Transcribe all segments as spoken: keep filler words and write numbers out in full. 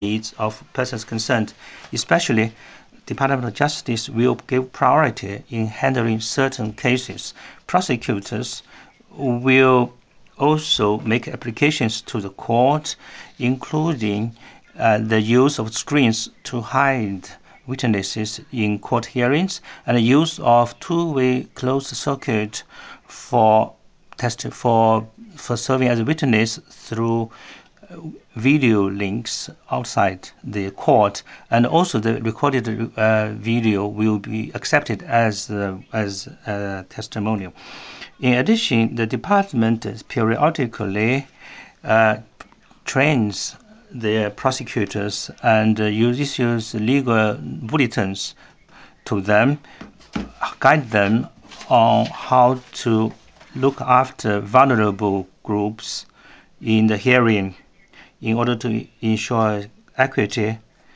needs of persons concerned. Especially, Department of Justice will give priority in handling certain cases. Prosecutors will also make applications to the court, including uh, the use of screens to hide witnesses in court hearings and the use of two-way closed circuit for test for for serving as a witness through video links outside the court, and also the recorded uh, video will be accepted as uh, as a testimonial. In addition, the department periodically uh, trains the prosecutors and uh, issues legal bulletins to them, guide them on how to look after vulnerable groups in the hearing in order to ensure equity.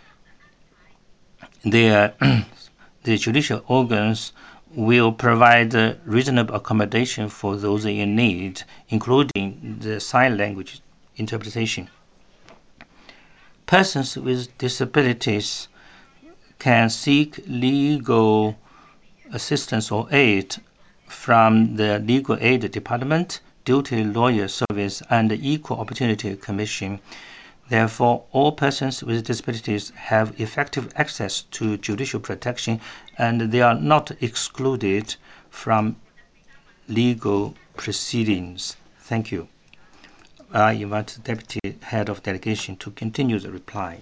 The, the judicial organs will provide reasonable accommodation for those in need, including the sign language interpretation. Persons with disabilities can seek legal assistance or aid from the Legal Aid Department, Duty Lawyer Service, and the Equal Opportunity Commission. Therefore, all persons with disabilities have effective access to judicial protection, and they are not excluded from legal proceedings. Thank you. I invite the Deputy Head of Delegation to continue the reply.